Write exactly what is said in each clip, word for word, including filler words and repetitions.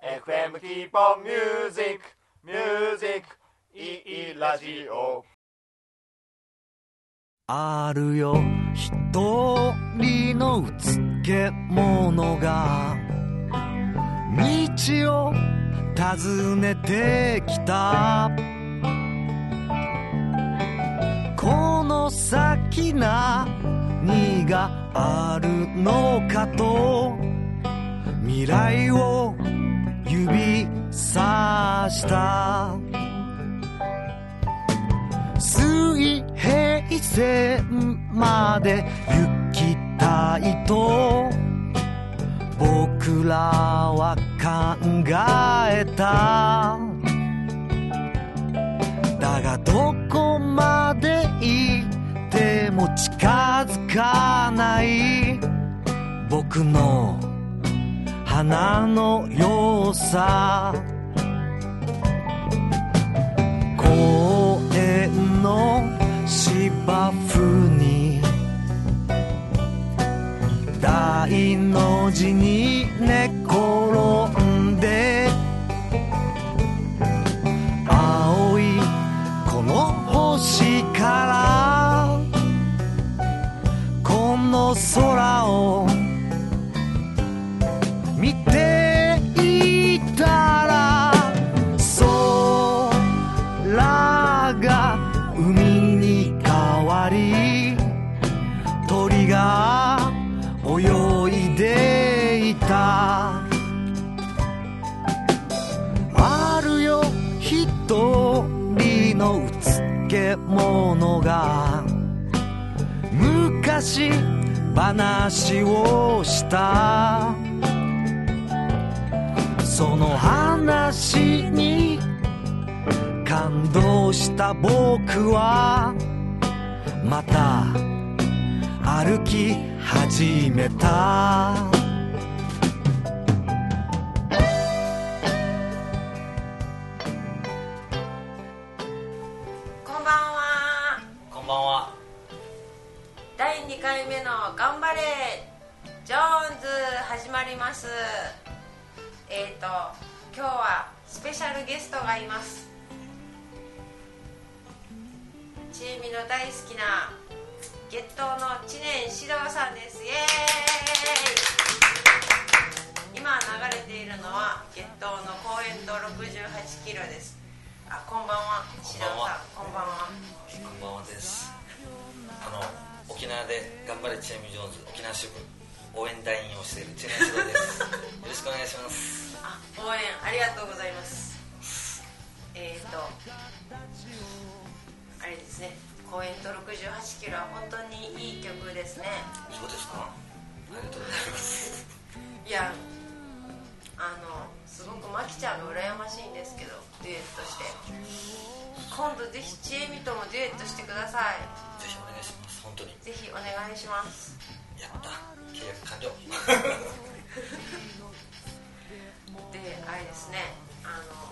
エフエム Keep on Music Music いいラジオ。 あるよ一人のうつけ者が道を尋ねてきた。この先何があるのかと未来を指さした。水平線まで行きたいと僕らは考えた。だがどこまで行っても近づかない僕の花のよさ。公園の芝生に大の字に寝転んで青いこの星からこの空を見ていたら空が海に変わり鳥が泳いでいた。あるよ一人のうつけ者が昔話をした。その話に感動した僕はまた歩き始めた。 こんばんは。 こんばんは。 だいにかいめの頑張れジョーンズ始まります。えーと今日はスペシャルゲストがいます。ちえみの大好きな月頭の知念指導さんです。イエーイ。今流れているのは月頭の公園とろくじゅうはちキロです。あ、こんばんは指導さん。こんばんは。 こんばんはです。あの沖縄で頑張れチームジョーンズ沖縄支部応援団員をしている知念指導です。よろしくお願いします。 あ、応援ありがとうございます。えーとあれですね、公園とろくじゅうはちキロは本当にいい曲ですね。 そうですか。ありがとうございます。 いや、あのすごくマキちゃんが羨ましいんですけど、デュエットして今度ぜひちえみともデュエットしてください。 ぜひお願いします。本当にぜひお願いします。 やった、契約完了。 で、あれですね、あの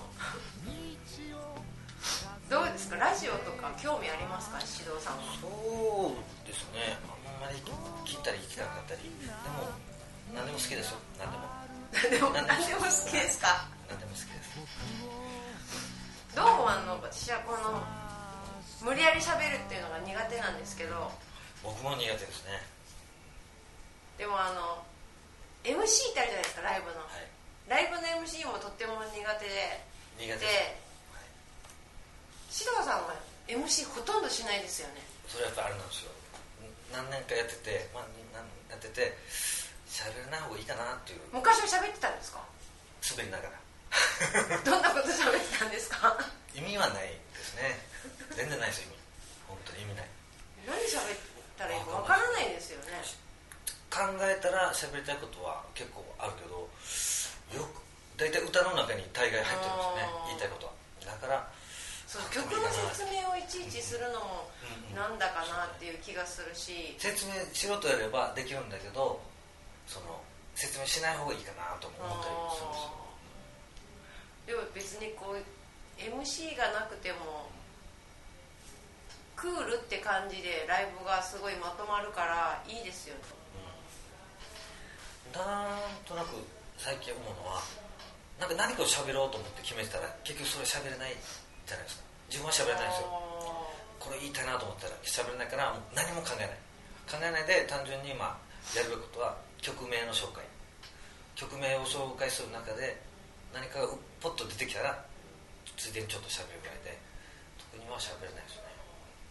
どうですか、ラジオとか興味ありますか、指導さんは。 そうですね、あんまり聞いたり聞かなかったり、でも何でも好きですよ。何でもでも何でも好きですか。 何でも好きです。 どうもあの私はこの無理やり喋るっていうのが苦手なんですけど。 僕も苦手ですね。 でもあの エムシー ってあるじゃないですか、ライブの、はい、ライブの エムシー もとっても苦手で苦手です。 で、指導さんは エムシー ほとんどしないですよね。 それはやっぱあれなんですよ。何年かやってて、まあ、やってて喋らない方がいいかなっていう。 昔は喋ってたんですか。 滑りながら。 どんなこと喋ってたんですか。 意味はないですね。全然ないですよ、意味。本当に意味ない。 何喋ったらいいか分からないですよね。 考えたら喋りたいことは結構あるけど、よく大体歌の中に大概入ってるんですよね、言いたいことは。だからそう曲の説明をいちいちするのもなんだかなっていう気がするし、 説明しろとやればできるんだけど、その説明しない方がいいかなと思ったりするんですよ。 でも別にこう エムシー がなくてもクールって感じでライブがすごいまとまるからいいですよね。 うん、なんとなく最近思うのは、 なんか何かを喋ろうと思って決めてたら結局それ喋れないじゃないですか。自分は喋れないんですよ。これ言いたいなと思ったら喋れないからもう何も考えない考えないで単純にまあやるべきことは曲名の紹介曲名を紹介する中で何かがポッと出てきたらついでにちょっと喋るぐらいで特には喋れないですよね。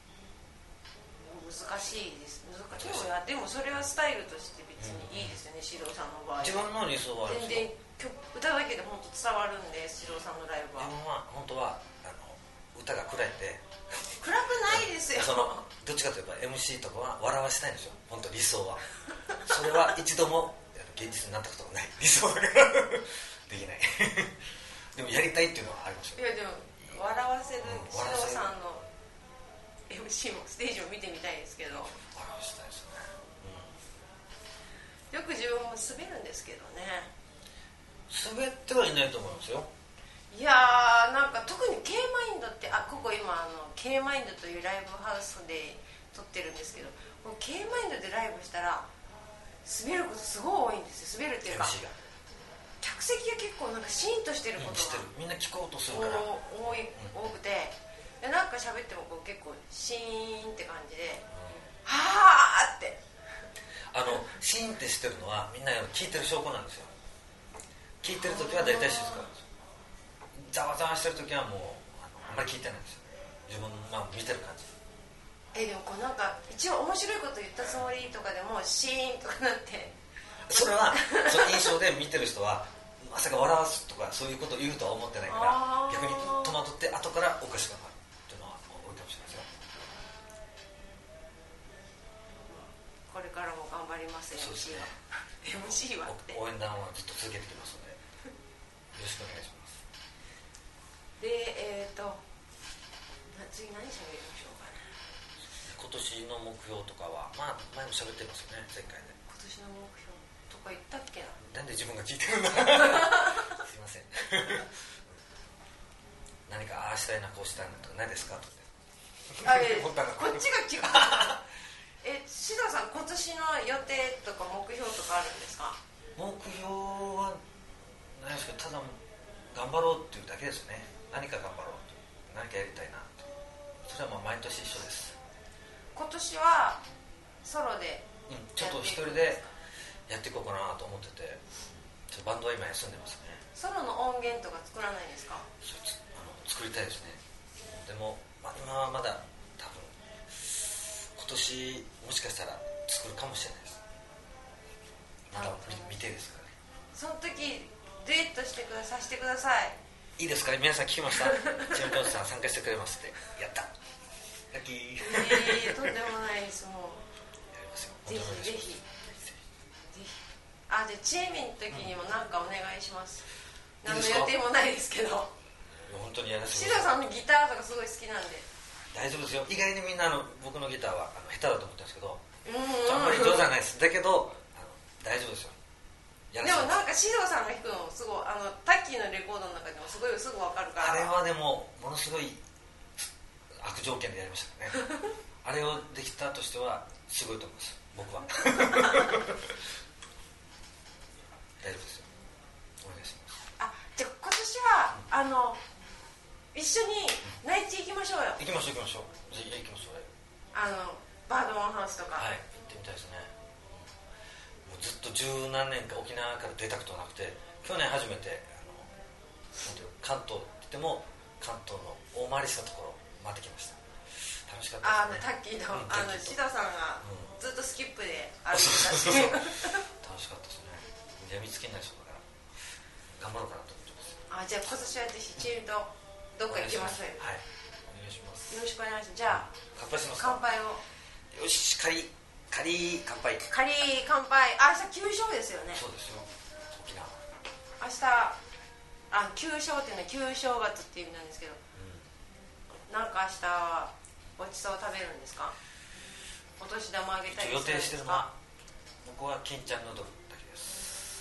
難しいです難しい。でもそれはスタイルとして別にいいですよね、うん、指導さんの場合は。 自分の理想はあるんですよ。 全然歌だけで本当伝わるんで指導さんのライブは。 自分は本当はあの歌が暗いんで暗くないですよ。 そのどっちかといえば エムシー とかは笑わせたいんですよ本当理想は。それは一度も現実になったことがない理想だからできないでもやりたいっていうのはありますよ。 いやでも笑わせる指導さんの エムシー もステージを見てみたいですけど。 笑わせたいですね、 うん、よく自分も滑るんですけどね。 滑ってはいないと思いますよ。 いやーなんか特に K マインドってあここ今あの K マインドというライブハウスで撮ってるんですけど、この K マインドでライブしたら滑ることすごい多いんですよ。滑るっていうかエムシー が客席が結構なんかシーンとしてることが、 うん、みんな聞こうとするから多い、多くて、でなんか喋ってもこう結構シーンって感じで、うん、はーってあのシーンってしてるのはみんな聞いてる証拠なんですよ。聞いてるときは大体静かなんですよ。ざわざわしてるときはもう あ, のあんまり聞いてないんですよ。自分の、まあ、見てる感じ。 えでもこうなんか一応面白いこと言ったつもりとかでもシーンとかなってそれはその印象で見てる人はまさか笑わすとかそういうことを言うとは思ってないから逆に戸惑って後からおかしくなるっていうのは多いかもしれないですよ。 これからも頑張ります。 エムシー は エムシー はって応援団はずっと続けてきますのでよろしくお願いします。 でえっ、ー、と次何しゃべりましょうかね。 今年の目標とかはまあ前もしゃべってますよね前回で。 今年の目標とか言ったっけな。 なんで自分が聞いてるんだすいません何かああしたいなこうしたいなとか何ですかとあえこっちが聞くえ志田さん今年の予定とか目標とかあるんですか。 目標はないですけどただ頑張ろうっていうだけですね。何か頑張ろうと何かやりたいなと。それはまあ毎年一緒です。 今年はソロで、 うん、ちょっと一人でやっていこうかなと思っててちょっとバンドは今休んでますね。 ソロの音源とか作らないんですか。 そうあの作りたいですね。でも、まあ、今はまだ多分今年もしかしたら作るかもしれないです。まだ未定ですからね。 その時デュエットしてくださしてください。 いいですか皆さん聞きましたチームジョーズさん参加してくれますってやったラッキー。 えー、とんでもないです。もうやりますよ。 ぜひぜひぜひ。あじゃあチーミンの時にも何かお願いします、うん、何の予定もないですけど本当にやらせて志田さんのギターとかすごい好きなんで。 大丈夫ですよ。意外にみんなの僕のギターはあの下手だと思ってるんですけどうんあんまり上手じゃないです。だけどあの大丈夫ですよ。 でもなんか獅童さんが弾くのすごいあのタッキーのレコードの中でもすごいすぐ分かるから。 あれはでもものすごい悪条件でやりましたねあれをできたとしてはすごいと思います僕は大丈夫ですよ。お願いします。 あじゃあ今年は、うん、あの一緒に内地行きましょうよ。 行きましょう行きましょう。ぜひ行きましょう。 あのバードマンハウスとか。 はい行ってみたいですね。ずっと十何年か沖縄から出たことなくて去年初めてあのなんていう関東って言っても関東の大回りしたところ回ってきました。楽しかったですね。 あのタッキーの、 うん、 あの志田さんがずっとスキップで歩いてたし、 うん、楽しかったですね。やみつけないそうだから頑張ろうかなと思ってます。 あじゃあ今年はぜひチームとどっか行きましょうよ。 はいお願いします。 よろしくお願いします。じゃあ乾杯しますか。 乾杯を。 よし仮仮乾杯。 仮乾杯。明日旧正ですよね。 そうですよ沖縄。 明日あ旧正っていうのは旧正月っていう意味なんですけど、うん、なんか明日はごちそう食べるんですか。お年玉あげたりするんですか。予定してるのは僕は金ちゃんヌードルだけです。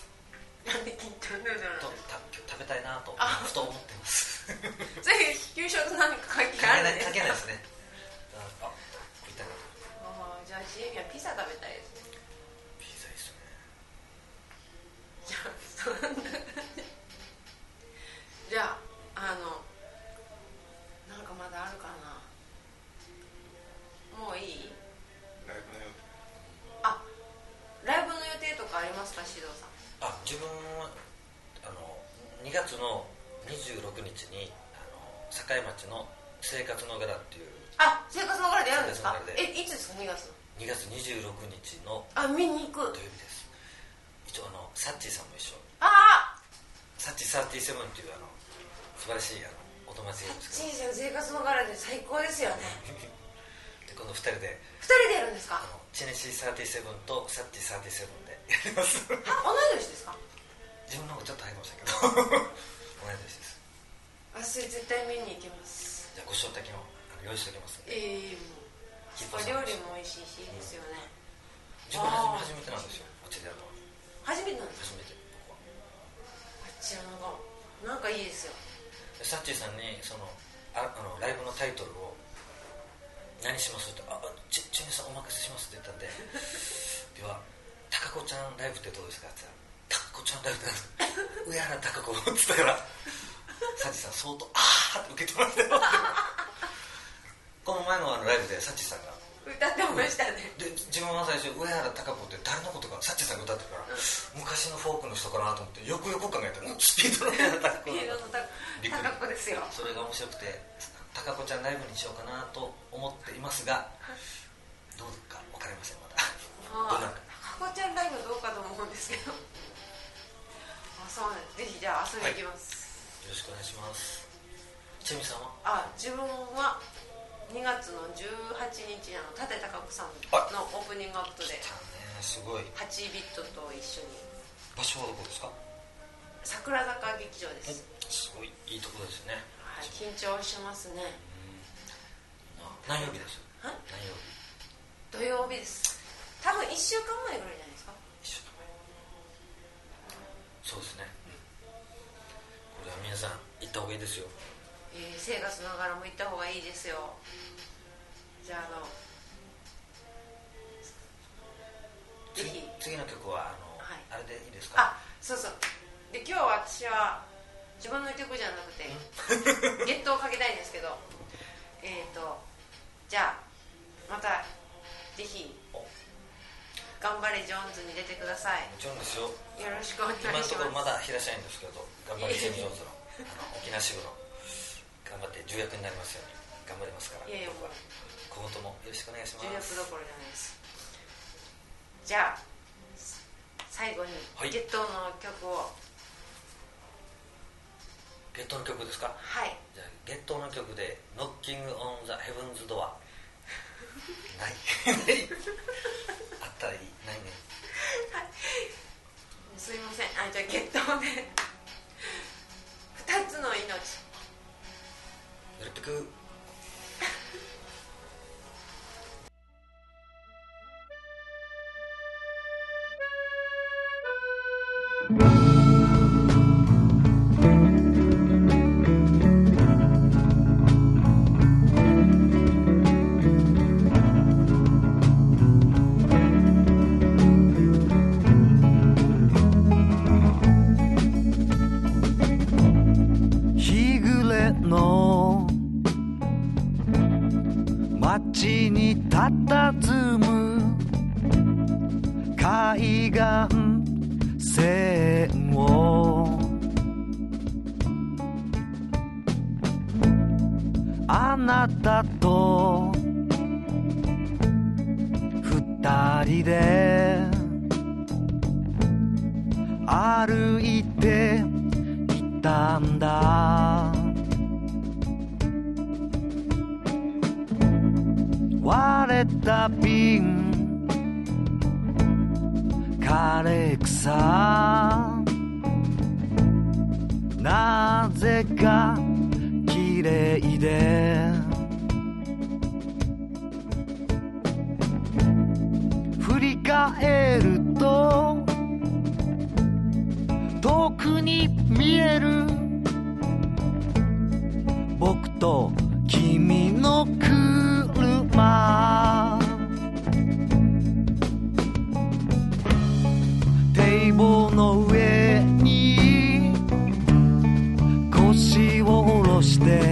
なんで金ちゃんヌードルとた食べたいなとふと思ってますぜひ旧正と何か関係あるんですか。 関係ないですね。あ食いたいな。 あじゃあジェイミはピザ食べたいですね。 ピザいいっすね。 じゃあそんなにがつのにじゅうろくにちにあの堺町の生活の柄っていう、 あ、生活の柄でやるんですか？ 生活の柄でえ、いつですか？にがつにがつにじゅうろくにちのあ、見に行く。 土曜日です。一応あのサッチーさんも一緒、 ああ、 サッチサーティーセブンっていうあの素晴らしいあのお友達がいるんですけど、 チーズの生活の柄で最高ですよね。 でこのふたりでふたりでやるんですか？ あのチネシーサーティーセブンとサッチサーティーセブンでやります。 あ、同い年ですか？ 自分の方がちょっと早いかもしれないけど同い年です。 私絶対見に行きます。 じゃあご招待のあの用意しておきますんで。 ええー、お料理も美味しいしいいですよね。 自分は初めてなんですよ、こっちでやるのは。 初めてなんですか？ 初めて僕は。 あっちはなんかなんかいいですよ。 サッチーさんにそのああのライブのタイトルを何しますって、ああちちみさんお任せしますって言ったんでではたかこちゃんライブってどうですかって言ったら、たかこちゃんライブって上原たかこって言ったからサッチーさん相当あーって受けてましたよこの前のあのライブでサッチーさんが歌ってましたね。 で自分は最初上原たかこって誰のことかサッチーさんが歌ってるから、うん、昔のフォークの人かなと思ってよくよく考えたらスピードの上原たかこスピードのたかこですよ。 それが面白くてたかこちゃんライブにしようかなと思っていますが、どうか分かりませんまだ。 どうなるか。たかこちゃんライブどうかと思うんですけどあ、そうなんです。ぜひじゃあ遊びに行きます、 はい、よろしくお願いします。ちみさんは？ あ、自分はにがつのじゅうはちにちあの舘貴子さんのオープニングアクトで、 ね、すごいはちビットと一緒に。 場所はどこですか？ 桜坂劇場です。 すごいいいところですね。 はい、緊張しますね。 何曜日です？ 何曜日？ 土曜日です。多分いっしゅうかんまえぐらいじゃないですか。 いっしゅうかんまえ。そうですね、うん、これは皆さん行った方がいいですよ。 えー、生活の柄も行った方がいいですよ。じゃああのぜひ次の曲はあの、はい、あれでいいですか？ あ、そうそう。で今日私は自分の曲じゃなくてゲットをかけたいんですけどえっ、ー、とじゃあまたぜひ頑張れジョーンズに出てください。 もちろんですよ。 よろしくお願いします。 今のところまだ平社員ですけど頑張れジェミー・ジョーンズの沖縄支部の頑張って重役になりますように頑張りますから。 いやいやもう今後ともよろしくお願いします。 重役どころじゃないです。じゃあ最後にゲットの曲を、はい、 ゲットの曲ですか？ はい。 じゃあゲットの曲でノッキングオンザヘブンズドアないあったらいい。ないね、 はい、すいません。あ、じゃあゲットでふたつの命よろぴく日暮れの街に佇む海岸線をあなたと二人で歩いていたんだ。割れた瓶枯れ草なぜか綺麗で振り返ると遠くに見える僕と君の車、堤防の上に腰を下ろして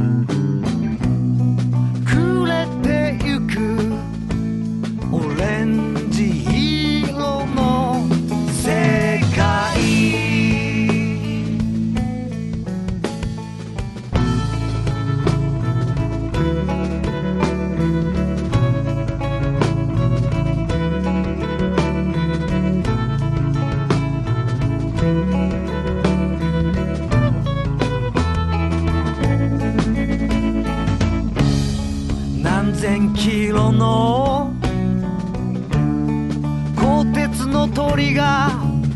暮れてゆくオレンジ色の世界。 その鋼鉄の鳥が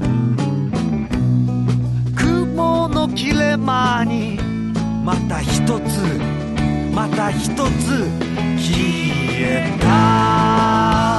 雲の切れ間にまた一つまた一つ消えた。